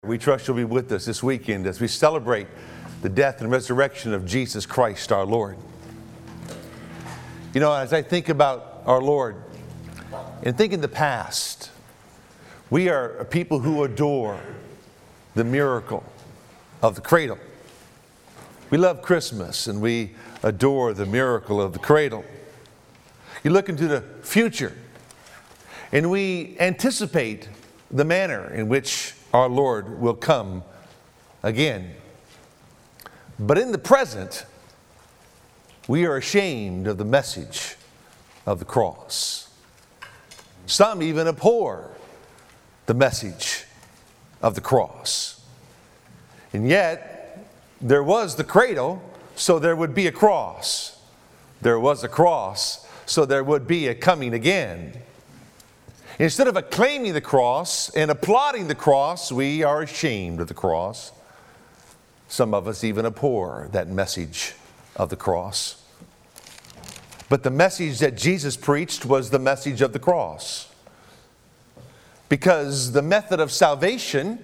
We trust you'll be with us this weekend as we celebrate the death and resurrection of Jesus Christ our Lord. You know, as I think about our Lord and think in the past, we are a people who adore the miracle of the cradle. We love Christmas and we adore the miracle of the cradle. You look into the future and we anticipate the manner in which our Lord will come again. But in the present, we are ashamed of the message of the cross. Some even abhor the message of the cross. And yet, there was the cradle, so there would be a cross. There was a cross, so there would be a coming again. Instead of acclaiming the cross and applauding the cross, we are ashamed of the cross. Some of us even abhor that message of the cross. But the message that Jesus preached was the message of the cross. Because the method of salvation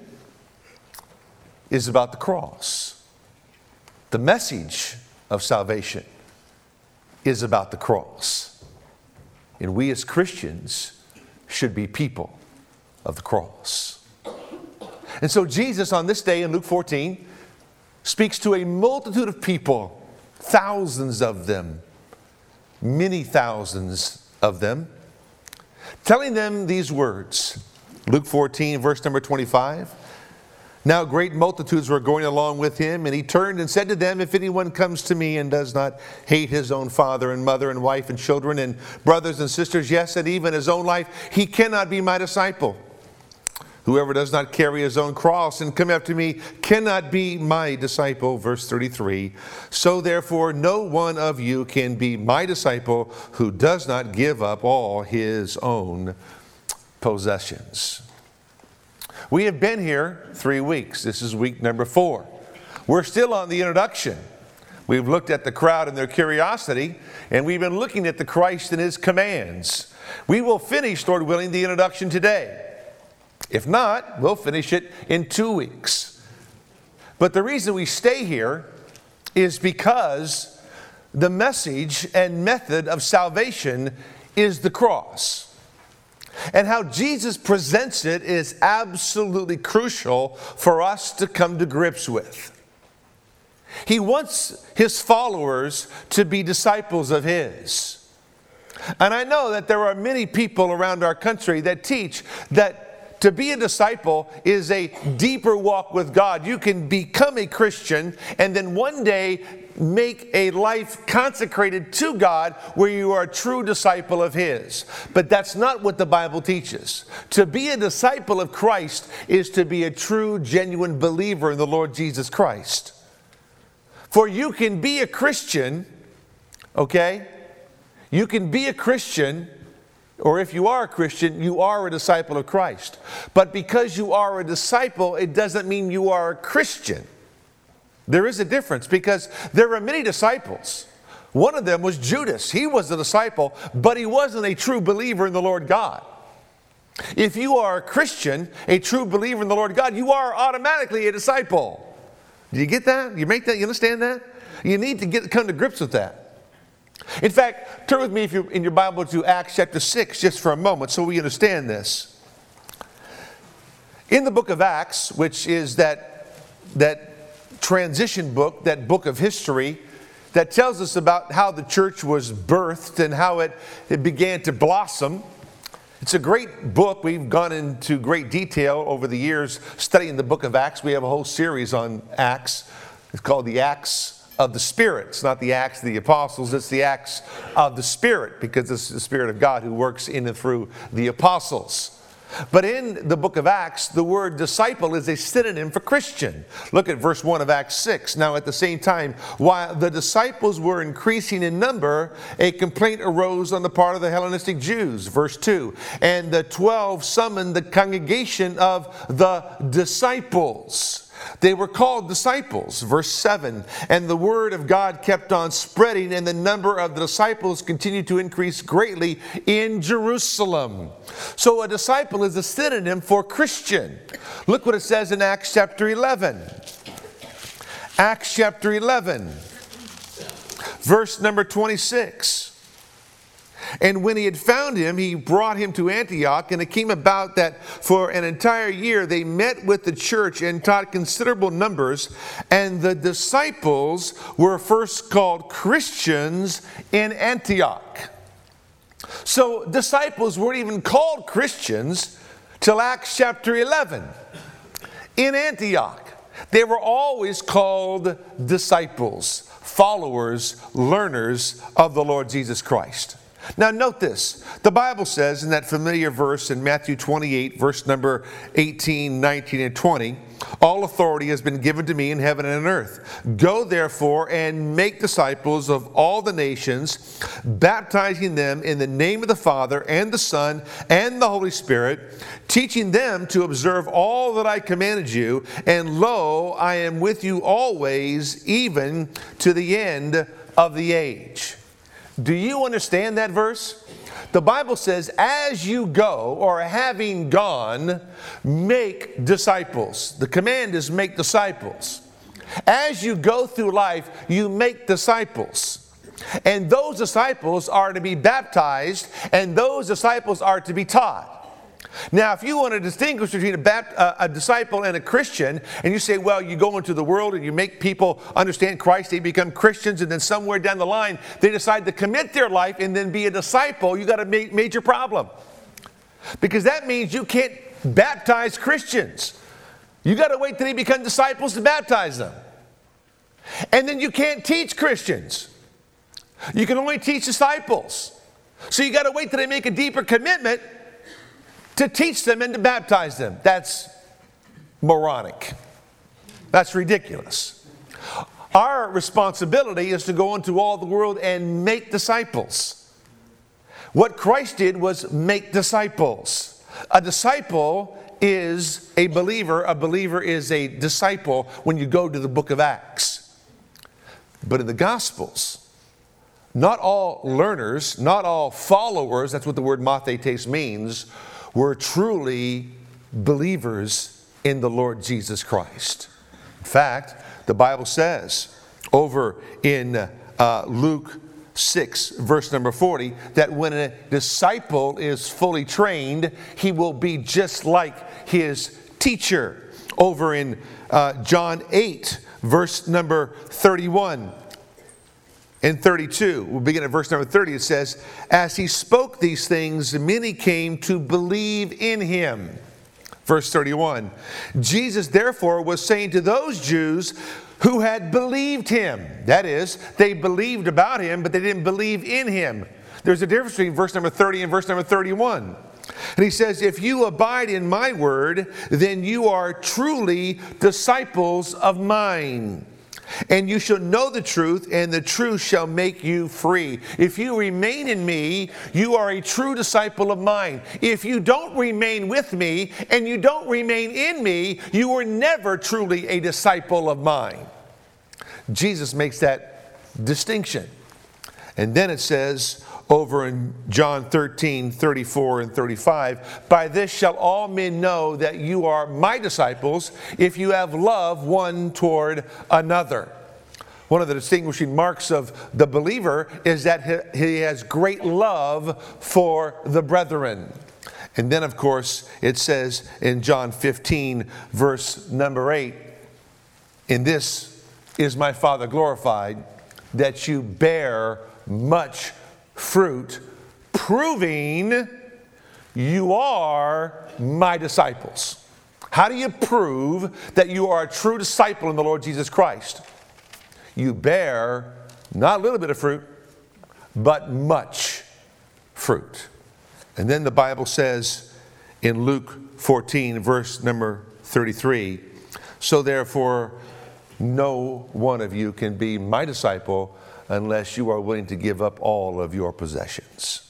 is about the cross. The message of salvation is about the cross. And we as Christians should be people of the cross. And so Jesus on this day in Luke 14 speaks to a multitude of people, thousands of them, many thousands of them, telling them these words. Luke 14 verse number 25. Now great multitudes were going along with him, and he turned and said to them, if anyone comes to me and does not hate his own father and mother and wife and children and brothers and sisters, yes, and even his own life, he cannot be my disciple. Whoever does not carry his own cross and come after me cannot be my disciple. Verse 33. So therefore no one of you can be my disciple who does not give up all his own possessions. We have been here 3 weeks. This is week number 4. We're still on the introduction. We've looked at the crowd and their curiosity, and we've been looking at the Christ and his commands. We will finish, Lord willing, the introduction today. If not, we'll finish it in 2 weeks. But the reason we stay here is because the message and method of salvation is the cross. And how Jesus presents it is absolutely crucial for us to come to grips with. He wants his followers to be disciples of his. And I know that there are many people around our country that teach that to be a disciple is a deeper walk with God. You can become a Christian and then one day make a life consecrated to God where you are a true disciple of his. But that's not what the Bible teaches. To be a disciple of Christ is to be a true, genuine believer in the Lord Jesus Christ. For you can be a Christian, okay? You can be a Christian, or if you are a Christian, you are a disciple of Christ. But because you are a disciple, it doesn't mean you are a Christian. There is a difference because there are many disciples. One of them was Judas. He was a disciple, but he wasn't a true believer in the Lord God. If you are a Christian, a true believer in the Lord God, you are automatically a disciple. Do you get that? You make that? You understand that? You need to come to grips with that. In fact, turn with me if you're in your Bible to Acts chapter 6 just for a moment so we understand this. In the book of Acts, which is that transition book, that book of history that tells us about how the church was birthed and how it began to blossom. It's a great book. We've gone into great detail over the years studying the book of Acts. We have a whole series on Acts. It's called the Acts of the Spirit. It's not the Acts of the Apostles, it's the Acts of the Spirit, because it's the Spirit of God who works in and through the apostles. But in the book of Acts, the word disciple is a synonym for Christian. Look at verse 1 of Acts 6. Now at the same time, while the disciples were increasing in number, a complaint arose on the part of the Hellenistic Jews. Verse 2. And the 12 summoned the congregation of the disciples. They were called disciples. Verse 7, and the word of God kept on spreading, and the number of the disciples continued to increase greatly in Jerusalem. So a disciple is a synonym for Christian. Look what it says in Acts chapter 11. Acts chapter 11, verse number 26. And when he had found him, he brought him to Antioch, and it came about that for an entire year they met with the church and taught considerable numbers, and the disciples were first called Christians in Antioch. So disciples weren't even called Christians till Acts chapter 11. In Antioch, they were always called disciples, followers, learners of the Lord Jesus Christ. Now note this, the Bible says in that familiar verse in Matthew 28, verse number 18, 19, and 20, all authority has been given to me in heaven and on earth. Go therefore and make disciples of all the nations, baptizing them in the name of the Father and the Son and the Holy Spirit, teaching them to observe all that I commanded you, and lo, I am with you always, even to the end of the age. Do you understand that verse? The Bible says, as you go, or having gone, make disciples. The command is make disciples. As you go through life, you make disciples. And those disciples are to be baptized, and those disciples are to be taught. Now, if you want to distinguish between a disciple and a Christian, and you say, well, you go into the world and you make people understand Christ, they become Christians, and then somewhere down the line, they decide to commit their life and then be a disciple, you got a major problem. Because that means you can't baptize Christians. You got to wait till they become disciples to baptize them. And then you can't teach Christians. You can only teach disciples. So you got to wait till they make a deeper commitment to teach them and to baptize them. That's moronic. That's ridiculous. Our responsibility is to go into all the world and make disciples. What Christ did was make disciples. A disciple is a believer. A believer is a disciple when you go to the book of Acts. But in the Gospels, not all learners, not all followers, that's what the word mathetes means, were truly believers in the Lord Jesus Christ. In fact, the Bible says over in Luke 6, verse number 40, that when a disciple is fully trained, he will be just like his teacher. Over in John 8, verse number 31. In 32, we'll begin at verse number 30, it says, as he spoke these things, many came to believe in him. Verse 31, Jesus therefore was saying to those Jews who had believed him, that is, they believed about him, but they didn't believe in him. There's a difference between verse number 30 and verse number 31. And he says, if you abide in my word, then you are truly disciples of mine. And you shall know the truth, and the truth shall make you free. If you remain in me, you are a true disciple of mine. If you don't remain with me, and you don't remain in me, you were never truly a disciple of mine. Jesus makes that distinction. And then it says over in John 13, 34 and 35, by this shall all men know that you are my disciples, if you have love one toward another. One of the distinguishing marks of the believer is that he has great love for the brethren. And then, of course, it says in John 15, verse number 8, in this is my Father glorified, that you bear much fruit, proving you are my disciples. How do you prove that you are a true disciple in the Lord Jesus Christ? You bear not a little bit of fruit, but much fruit. And then the Bible says in Luke 14, verse number 33, so therefore no one of you can be my disciple unless you are willing to give up all of your possessions.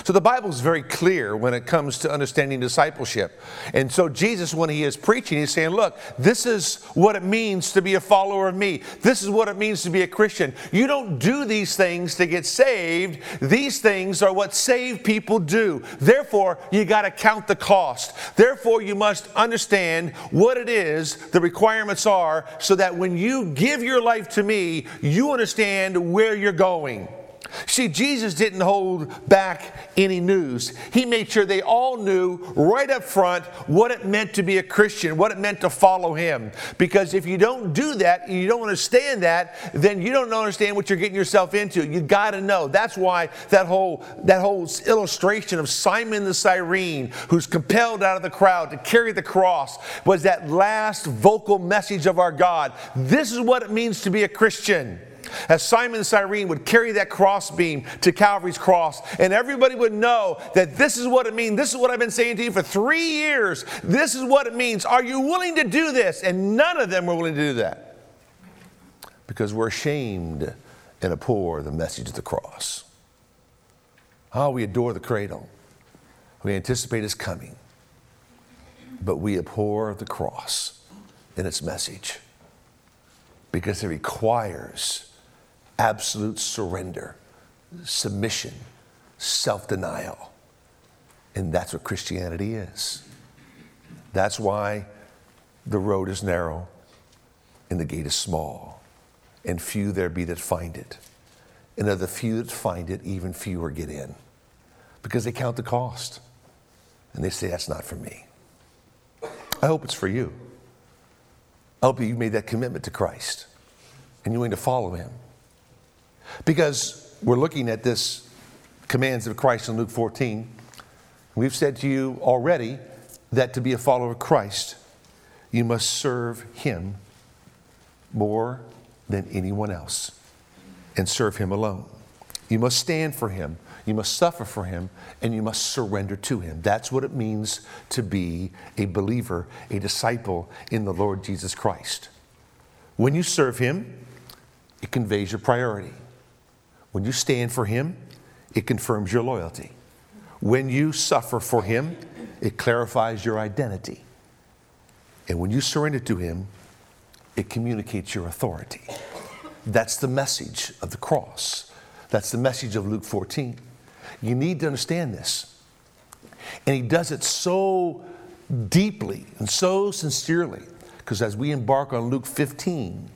So the Bible is very clear when it comes to understanding discipleship. And so Jesus, when he is preaching, he's saying, look, this is what it means to be a follower of me. This is what it means to be a Christian. You don't do these things to get saved. These things are what saved people do. Therefore, you got to count the cost. Therefore, you must understand what it is, the requirements are, so that when you give your life to me, you understand where you're going. See, Jesus didn't hold back any news. He made sure they all knew right up front what it meant to be a Christian, what it meant to follow him. Because if you don't do that, you don't understand that, then you don't understand what you're getting yourself into. You got to know. That's why that whole illustration of Simon the Cyrene, who's compelled out of the crowd to carry the cross, was that last vocal message of our God. This is what it means to be a Christian. As Simon the Cyrene would carry that crossbeam to Calvary's cross, and everybody would know that this is what it means. This is what I've been saying to you for 3 years. This is what it means. Are you willing to do this? And none of them were willing to do that because we're ashamed and abhor the message of the cross. Oh, we adore the cradle. We anticipate his coming. But we abhor the cross and its message because it requires absolute surrender, submission, self-denial. And that's what Christianity is. That's why the road is narrow and the gate is small, and few there be that find it. And of the few that find it, even fewer get in, because they count the cost. And they say, that's not for me. I hope it's for you. I hope you made that commitment to Christ and you're willing to follow him. Because we're looking at this commands of Christ in Luke 14. We've said to you already that to be a follower of Christ, you must serve him more than anyone else and serve him alone. You must stand for him, you must suffer for him, and you must surrender to him. That's what it means to be a believer, a disciple in the Lord Jesus Christ. When you serve him, it conveys your priority. When you stand for him, it confirms your loyalty. When you suffer for him, it clarifies your identity. And when you surrender to him, it communicates your authority. That's the message of the cross. That's the message of Luke 14. You need to understand this. And he does it so deeply and so sincerely, because as we embark on Luke 15,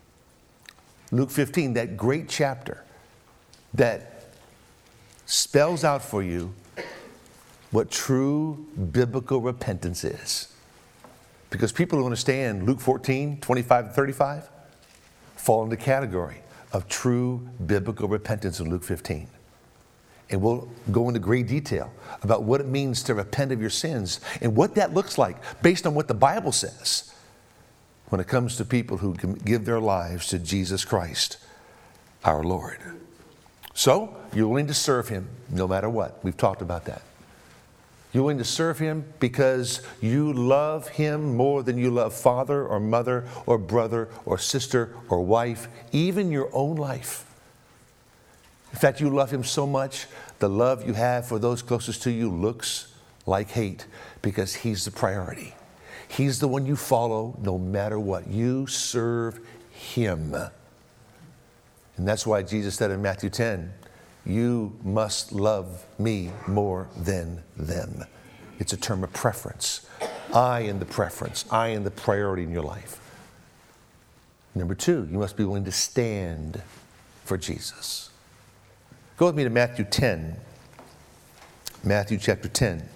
that great chapter that spells out for you what true biblical repentance is. Because people who understand Luke 14, 25 to 35 fall into the category of true biblical repentance in Luke 15. And we'll go into great detail about what it means to repent of your sins and what that looks like based on what the Bible says when it comes to people who give their lives to Jesus Christ, our Lord. So, you're willing to serve him no matter what. We've talked about that. You're willing to serve him because you love him more than you love father or mother or brother or sister or wife, even your own life. In fact, you love him so much, the love you have for those closest to you looks like hate because he's the priority. He's the one you follow no matter what. You serve him. And that's why Jesus said in Matthew 10, you must love me more than them. It's a term of preference. I am the preference. I am the priority in your life. Number 2, you must be willing to stand for Jesus. Go with me to Matthew 10. Matthew chapter 10.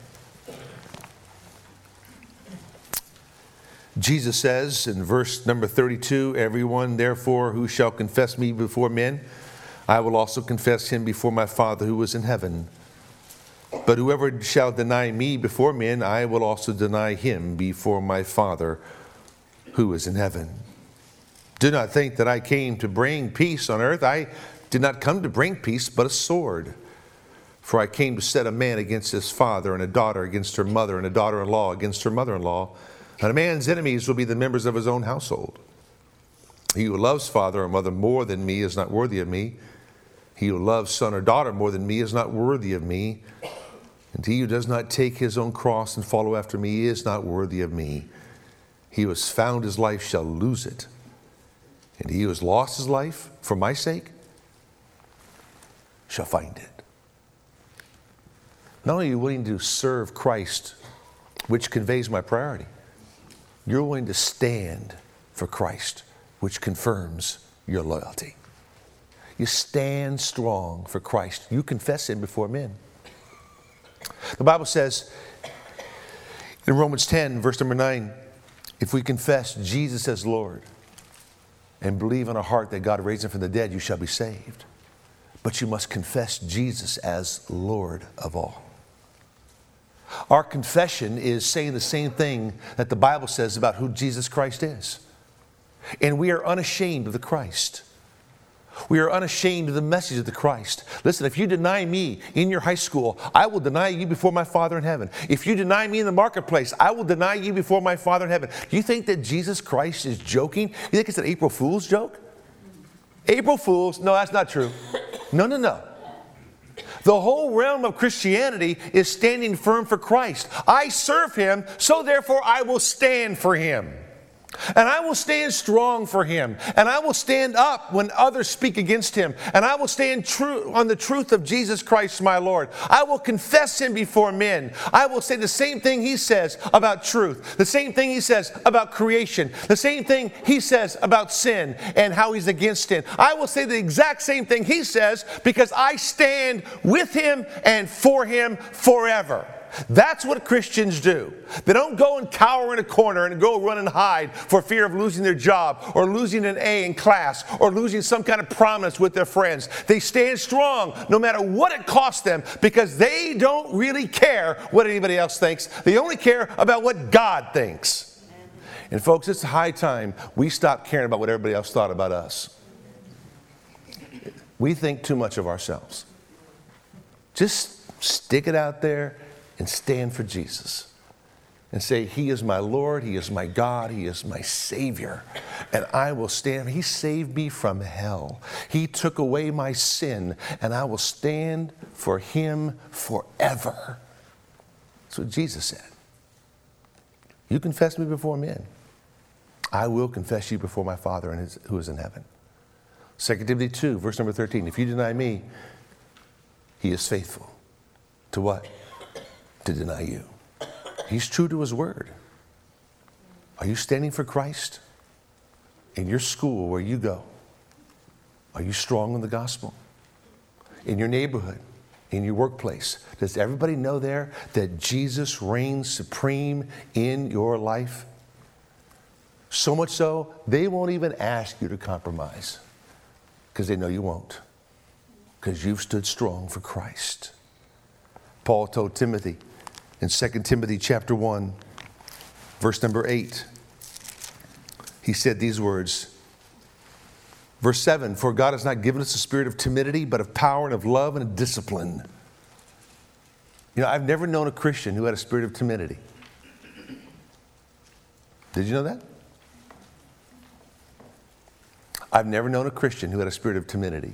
Jesus says in verse number 32, everyone therefore who shall confess me before men, I will also confess him before my Father who is in heaven. But whoever shall deny me before men, I will also deny him before my Father who is in heaven. Do not think that I came to bring peace on earth. I did not come to bring peace, but a sword. For I came to set a man against his father, and a daughter against her mother, and a daughter-in-law against her mother-in-law. And a man's enemies will be the members of his own household. He who loves father or mother more than me is not worthy of me. He who loves son or daughter more than me is not worthy of me. And he who does not take his own cross and follow after me is not worthy of me. He who has found his life shall lose it. And he who has lost his life for my sake shall find it. Not only are you willing to serve Christ, which conveys my priority, you're willing to stand for Christ, which confirms your loyalty. You stand strong for Christ. You confess him before men. The Bible says in Romans 10, verse number 9, if we confess Jesus as Lord and believe in our heart that God raised him from the dead, you shall be saved. But you must confess Jesus as Lord of all. Our confession is saying the same thing that the Bible says about who Jesus Christ is. And we are unashamed of the Christ. We are unashamed of the message of the Christ. Listen, if you deny me in your high school, I will deny you before my Father in heaven. If you deny me in the marketplace, I will deny you before my Father in heaven. Do you think that Jesus Christ is joking? You think it's an April Fool's joke? April Fools? No, that's not true. No. The whole realm of Christianity is standing firm for Christ. I serve him, so therefore I will stand for him. And I will stand strong for him. And I will stand up when others speak against him. And I will stand true on the truth of Jesus Christ my Lord. I will confess him before men. I will say the same thing he says about truth. The same thing he says about creation. The same thing he says about sin and how he's against it. I will say the exact same thing he says because I stand with him and for him forever. That's what Christians do. They don't go and cower in a corner and go run and hide for fear of losing their job or losing an A in class or losing some kind of prominence with their friends. They stand strong no matter what it costs them because they don't really care what anybody else thinks. They only care about what God thinks. And folks, it's high time we stop caring about what everybody else thought about us. We think too much of ourselves. Just stick it out there and stand for Jesus and say, he is my Lord, he is my God, he is my Savior, and I will stand. He saved me from hell. He took away my sin, and I will stand for him forever. That's what Jesus said. You confess me before men, I will confess you before my Father who is in heaven. 2 Timothy 2, verse number 13, if you deny me, he is faithful. To what? To deny you. He's true to his word. Are you standing for Christ? In your school where you go, are you strong in the gospel? In your neighborhood, in your workplace, does everybody know there that Jesus reigns supreme in your life? So much so, they won't even ask you to compromise because they know you won't, because you've stood strong for Christ. Paul told Timothy in 2 Timothy chapter 1, verse number 8, he said these words. Verse 7, for God has not given us a spirit of timidity, but of power and of love and of discipline. You know, I've never known a Christian who had a spirit of timidity. Did you know that? I've never known a Christian who had a spirit of timidity.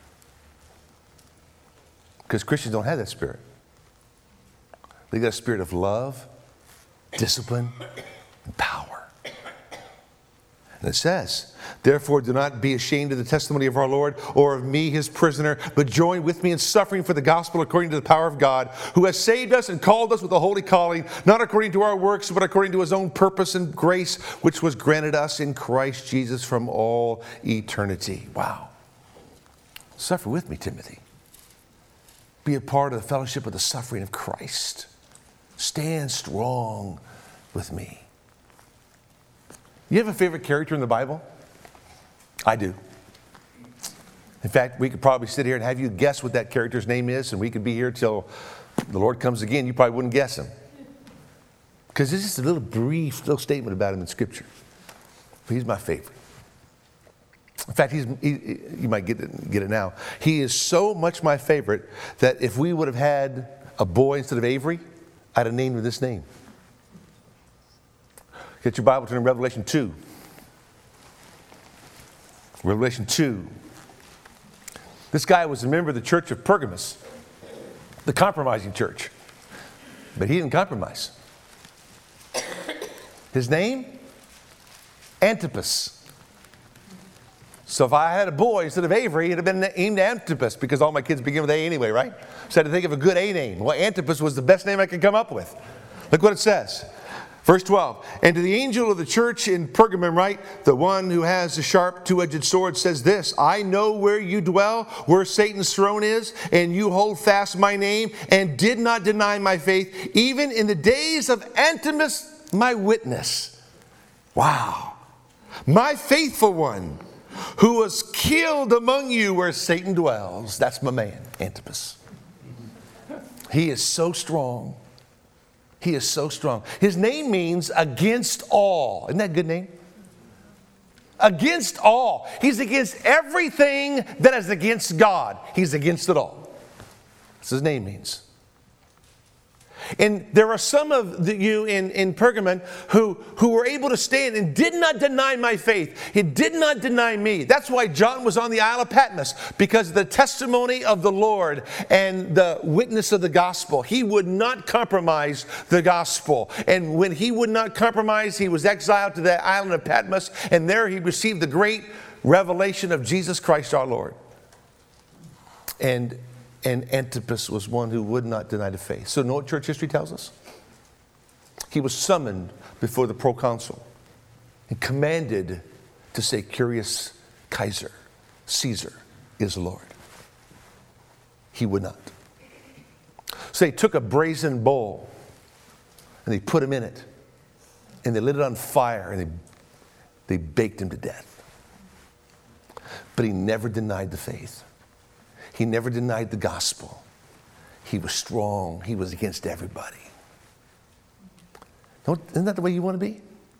Because Christians don't have that spirit. They got a spirit of love, discipline, and power. And it says, therefore do not be ashamed of the testimony of our Lord or of me, his prisoner, but join with me in suffering for the gospel according to the power of God, who has saved us and called us with a holy calling, not according to our works, but according to his own purpose and grace, which was granted us in Christ Jesus from all eternity. Wow. Suffer with me, Timothy. Be a part of the fellowship of the suffering of Christ. Stand strong with me. You have a favorite character in the Bible? I do. In fact, we could probably sit here and have you guess what that character's name is, and we could be here till the Lord comes again. You probably wouldn't guess him. Because it's just a little brief little statement about him in Scripture. But he's my favorite. In fact, you might get it now. He is so much my favorite that if we would have had a boy instead of Avery, I'd have named him this name. Get your Bible, turn to Revelation 2. Revelation 2. This guy was a member of the church of Pergamos, the compromising church. But he didn't compromise. His name? Antipas. So if I had a boy instead of Avery, it'd have been named Antipas, because all my kids begin with A anyway, right? So I had to think of a good A name. Well, Antipas was the best name I could come up with. Look what it says. Verse 12. And to the angel of the church in Pergamum write, the one who has the sharp two-edged sword says this, I know where you dwell, where Satan's throne is, and you hold fast my name, and did not deny my faith, even in the days of Antipas, my witness. Wow. My faithful one, who was killed among you where Satan dwells. That's my man, Antipas. He is so strong. He is so strong. His name means against all. Isn't that a good name? Against all. He's against everything that is against God. He's against it all. That's what his name means. And there are some of you in Pergamon who were able to stand and did not deny my faith. He did not deny me. That's why John was on the Isle of Patmos, because of the testimony of the Lord and the witness of the gospel. He would not compromise the gospel. And when he would not compromise, he was exiled to the island of Patmos, and there he received the great revelation of Jesus Christ our Lord. And Antipas was one who would not deny the faith. So know what church history tells us? He was summoned before the proconsul and commanded to say, Curious Kaiser, Caesar is Lord. He would not. So they took a brazen bowl and they put him in it, and they lit it on fire, and they baked him to death. But he never denied the faith. He never denied the gospel. He was strong. He was against everybody. Isn't that the way you want to be?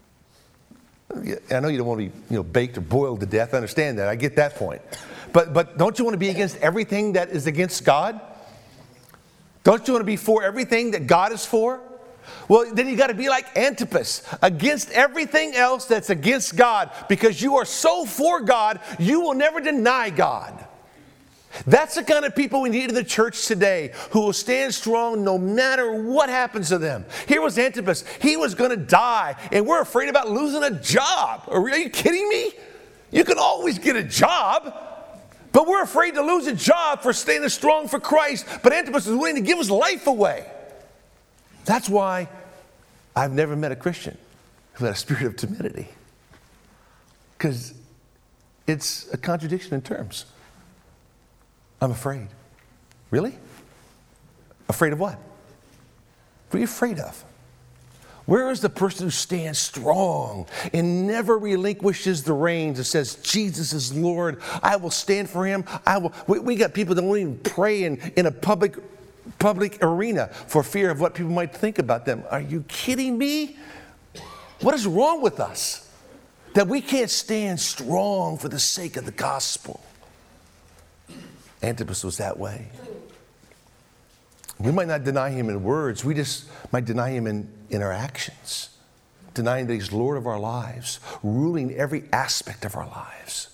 I know you don't want to be, baked or boiled to death. I understand that. I get that point. But don't you want to be against everything that is against God? Don't you want to be for everything that God is for? Well, then you got to be like Antipas, against everything else that's against God, because you are so for God, you will never deny God. That's the kind of people we need in the church today, who will stand strong no matter what happens to them. Here was Antipas. He was going to die, and we're afraid about losing a job. Are you kidding me? You can always get a job, but we're afraid to lose a job for standing strong for Christ. But Antipas was willing to give his life away. That's why I've never met a Christian who had a spirit of timidity, because it's a contradiction in terms. I'm afraid. Really? Afraid of what? What are you afraid of? Where is the person who stands strong and never relinquishes the reins and says, Jesus is Lord, I will stand for him. We got people that won't even pray in a public arena for fear of what people might think about them. Are you kidding me? What is wrong with us that we can't stand strong for the sake of the gospel? Antipas was that way. We might not deny him in words. We just might deny him in our actions. Denying that he's Lord of our lives, ruling every aspect of our lives.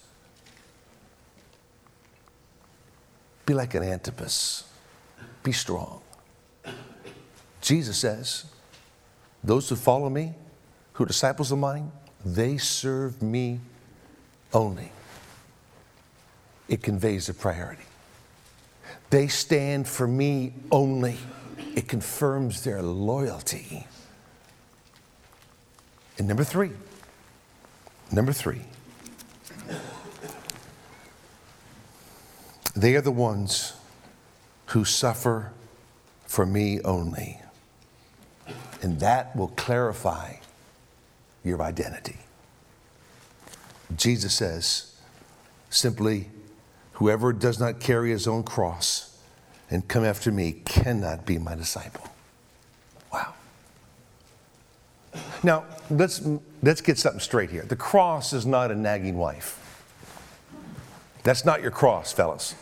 Be like an Antipas. Be strong. Jesus says, those who follow me, who are disciples of mine, they serve me only. It conveys a priority. They stand for me only. It confirms their loyalty. And number three, they are the ones who suffer for me only. And that will clarify your identity. Jesus says simply, whoever does not carry his own cross and come after me cannot be my disciple. Wow. Now, let's get something straight here. The cross is not a nagging wife. That's not your cross, fellas.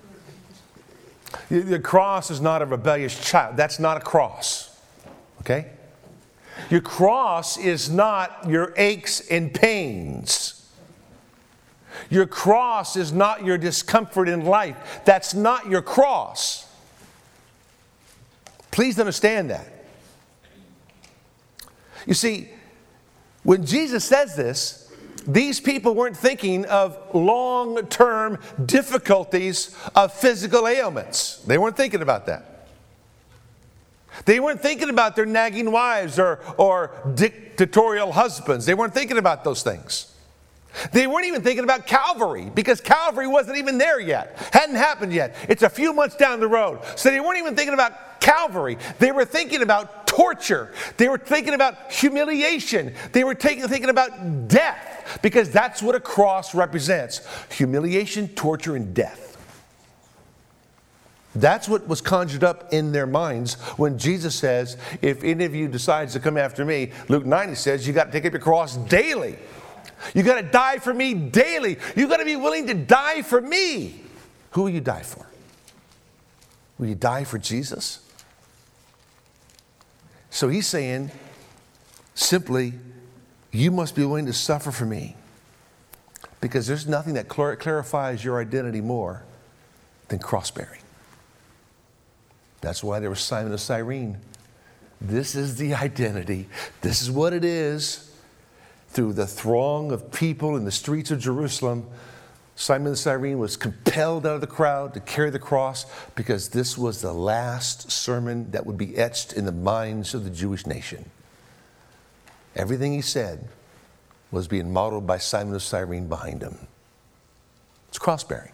The cross is not a rebellious child. That's not a cross. Okay? Your cross is not your aches and pains. Your cross is not your discomfort in life. That's not your cross. Please understand that. You see, when Jesus says this, these people weren't thinking of long-term difficulties of physical ailments. They weren't thinking about that. They weren't thinking about their nagging wives or dictatorial husbands. They weren't thinking about those things. They weren't even thinking about Calvary, because Calvary wasn't even there yet. Hadn't happened yet. It's a few months down the road. So they weren't even thinking about Calvary. They were thinking about torture. They were thinking about humiliation. They were thinking about death, because that's what a cross represents. Humiliation, torture, and death. That's what was conjured up in their minds when Jesus says, if any of you decides to come after me, Luke 9, he says, you got to take up your cross daily. You got to die for me daily. You got to be willing to die for me. Who will you die for? Will you die for Jesus? So he's saying, simply, you must be willing to suffer for me, because there's nothing that clarifies your identity more than cross-bearing. That's why there was Simon of Cyrene. This is the identity. This is what it is. Through the throng of people in the streets of Jerusalem, Simon of Cyrene was compelled out of the crowd to carry the cross, because this was the last sermon that would be etched in the minds of the Jewish nation. Everything he said was being modeled by Simon of Cyrene behind him. It's cross-bearing,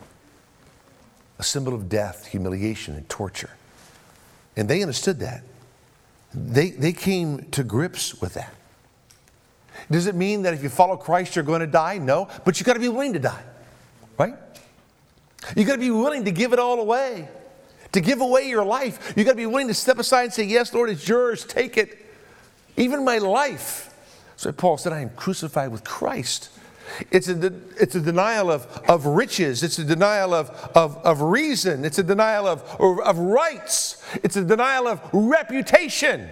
a symbol of death, humiliation, and torture. And they understood that. They came to grips with that. Does it mean that if you follow Christ, you're going to die? No, but you've got to be willing to die, right? You've got to be willing to give it all away, to give away your life. You've got to be willing to step aside and say, yes, Lord, it's yours, take it. Even my life. So Paul said, I am crucified with Christ. It's a denial of riches. It's a denial of reason. It's a denial of rights. It's a denial of reputation.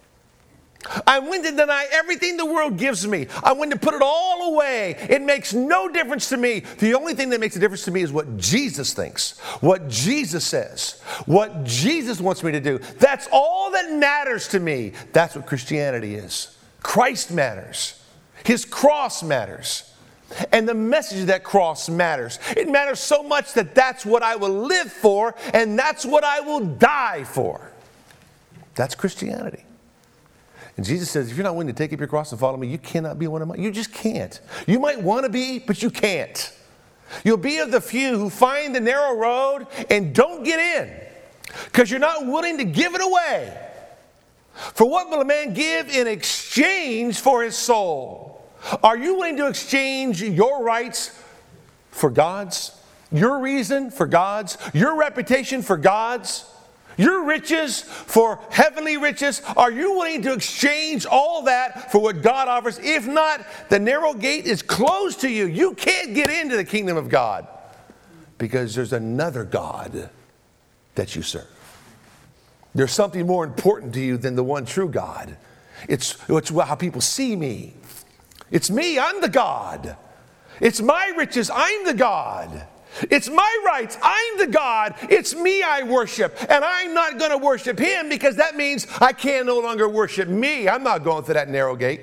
I'm willing to deny everything the world gives me. I'm willing to put it all away. It makes no difference to me. The only thing that makes a difference to me is what Jesus thinks, what Jesus says, what Jesus wants me to do. That's all that matters to me. That's what Christianity is. Christ matters. His cross matters. And the message of that cross matters. It matters so much that that's what I will live for, and that's what I will die for. That's Christianity. And Jesus says, if you're not willing to take up your cross and follow me, you cannot be one of mine. You just can't. You might want to be, but you can't. You'll be of the few who find the narrow road and don't get in, because you're not willing to give it away. For what will a man give in exchange for his soul? Are you willing to exchange your rights for God's? Your reason for God's? Your reputation for God's? Your riches for heavenly riches? Are you willing to exchange all that for what God offers? If not, the narrow gate is closed to you. You can't get into the kingdom of God, because there's another God that you serve. There's something more important to you than the one true God. It's how people see me. It's me, I'm the God. It's my riches, I'm the God. It's my rights, I'm the God. It's me I worship, and I'm not going to worship him, because that means I can no longer worship me. I'm not going through that narrow gate.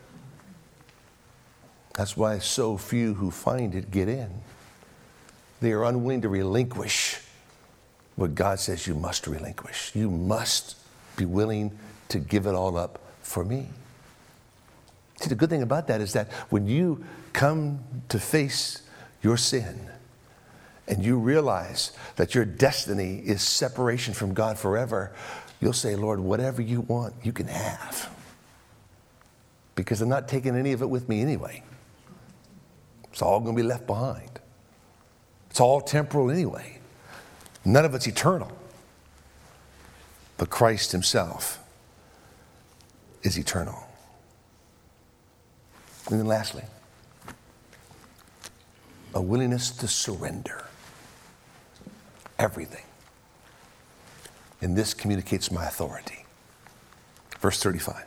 That's why so few who find it get in. They are unwilling to relinquish what God says you must relinquish. You must be willing to give it all up for me. See, the good thing about that is that when you come to face your sin and you realize that your destiny is separation from God forever, you'll say, Lord, whatever you want, you can have. Because I'm not taking any of it with me anyway. It's all going to be left behind. It's all temporal anyway. None of it's eternal. But Christ himself is eternal. And then lastly, a willingness to surrender everything. And this communicates my authority. Verse 35.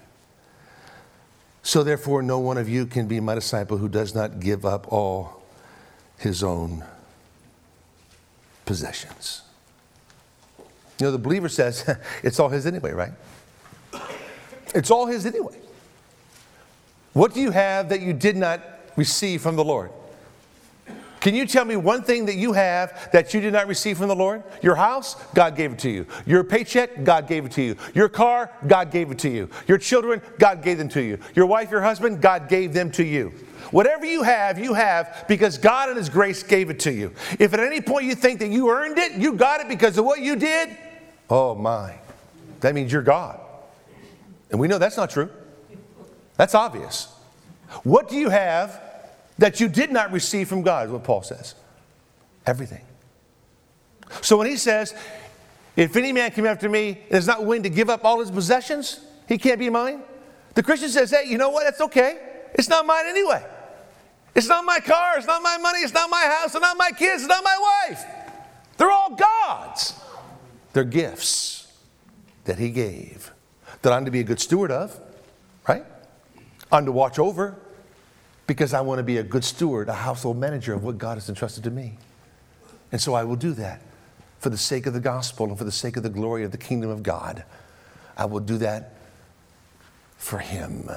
So therefore, no one of you can be my disciple who does not give up all his own possessions. You know, the believer says, it's all his anyway, right? It's all his anyway. What do you have that you did not receive from the Lord? Can you tell me one thing that you have that you did not receive from the Lord? Your house, God gave it to you. Your paycheck, God gave it to you. Your car, God gave it to you. Your children, God gave them to you. Your wife, your husband, God gave them to you. Whatever you have because God in His grace gave it to you. If at any point you think that you earned it, you got it because of what you did, oh my, that means you're God. And we know that's not true. That's obvious. What do you have that you did not receive from God, is what Paul says. Everything. So when he says, if any man come after me and is not willing to give up all his possessions, he can't be mine. The Christian says, hey, you know what? That's okay. It's not mine anyway. It's not my car. It's not my money. It's not my house. It's not my kids. It's not my wife. They're all God's. They're gifts that He gave that I'm to be a good steward of, right? I'm to watch over because I want to be a good steward, a household manager of what God has entrusted to me. And so I will do that for the sake of the gospel and for the sake of the glory of the kingdom of God. I will do that for Him.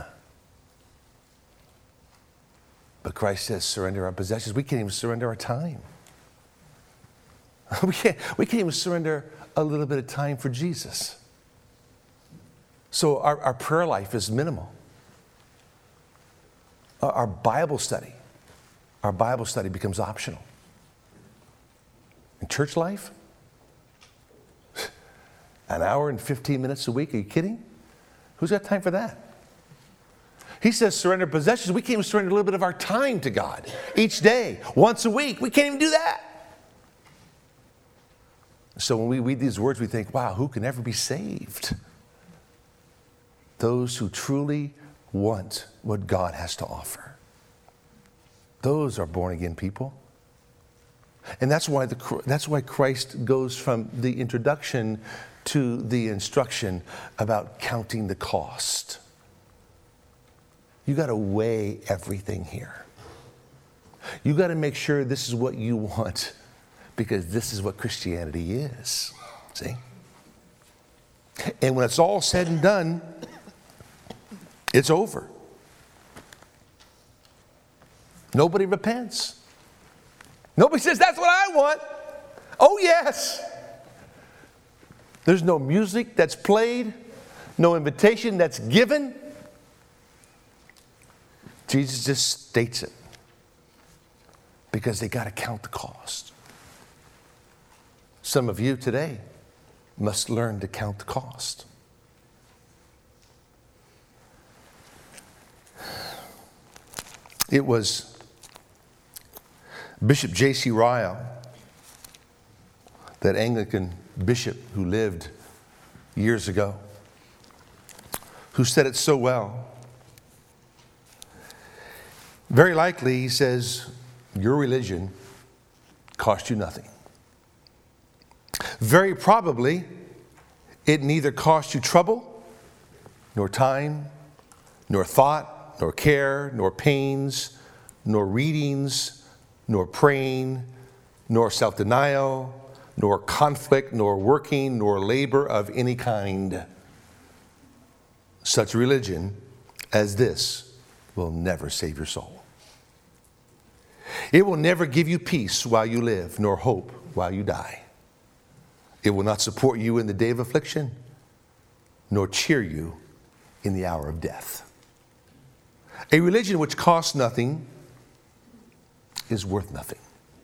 But Christ says, surrender our possessions. We can't even surrender our time. We can't even surrender a little bit of time for Jesus. So our prayer life is minimal. Our Bible study becomes optional. In church life, an hour and 15 minutes a week, are you kidding? Who's got time for that? He says surrender possessions. We can't even surrender a little bit of our time to God each day, once a week. We can't even do that. So when we read these words, we think, wow, who can ever be saved? Those who truly want what God has to offer. Those are born-again people. And that's why Christ goes from the introduction to the instruction about counting the cost. You got to weigh everything here. You got to make sure this is what you want, because this is what Christianity is. See? And when it's all said and done, it's over. Nobody repents. Nobody says, that's what I want. Oh, yes. There's no music that's played, no invitation that's given. Jesus just states it because they got to count the cost. Some of you today must learn to count the cost. It was Bishop J.C. Ryle, that Anglican bishop who lived years ago, who said it so well. Very likely, he says, your religion cost you nothing. Very probably, it neither cost you trouble, nor time, nor thought, nor care, nor pains, nor readings, nor praying, nor self-denial, nor conflict, nor working, nor labor of any kind. Such religion as this will never save your soul. It will never give you peace while you live, nor hope while you die. It will not support you in the day of affliction, nor cheer you in the hour of death. A religion which costs nothing is worth nothing.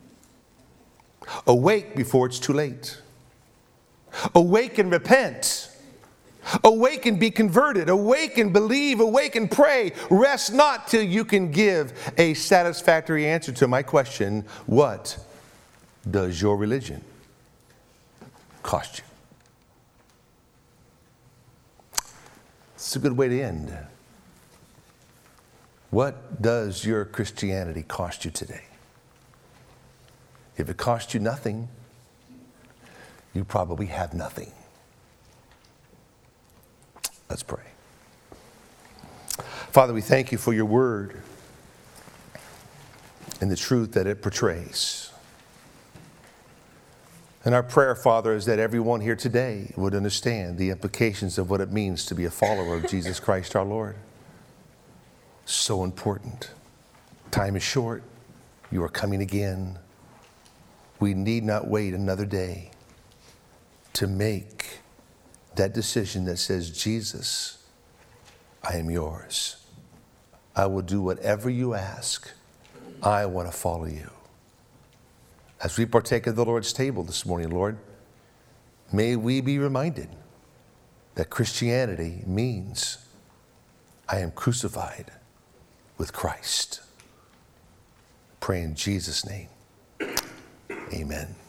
Awake before it's too late. Awake and repent. Awake and be converted. Awake and believe. Awake and pray. Rest not till you can give a satisfactory answer to my question, what does your religion cost you? It's a good way to end. What does your Christianity cost you today? If it cost you nothing, you probably have nothing. Let's pray. Father, we thank you for your word. and the truth that it portrays. And our prayer, Father, is that everyone here today would understand the implications of what it means to be a follower of Jesus Christ our Lord. So important. Time is short. You are coming again. We need not wait another day to make that decision that says, Jesus, I am yours. I will do whatever you ask. I want to follow you. As we partake of the Lord's table this morning, Lord, may we be reminded that Christianity means I am crucified with Christ. Pray in Jesus' name. Amen.